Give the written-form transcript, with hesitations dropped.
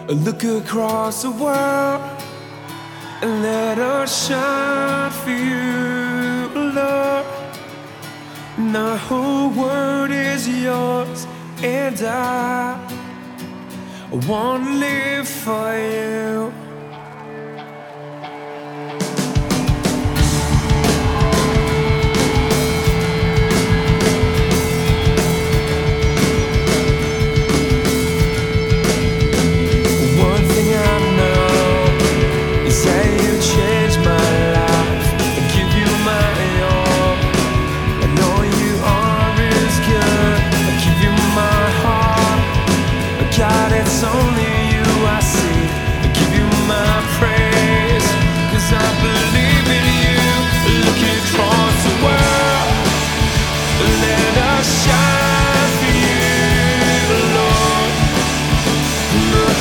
Look across the world and let us shine for you, Lord. The whole world is yours, and I want to live for you.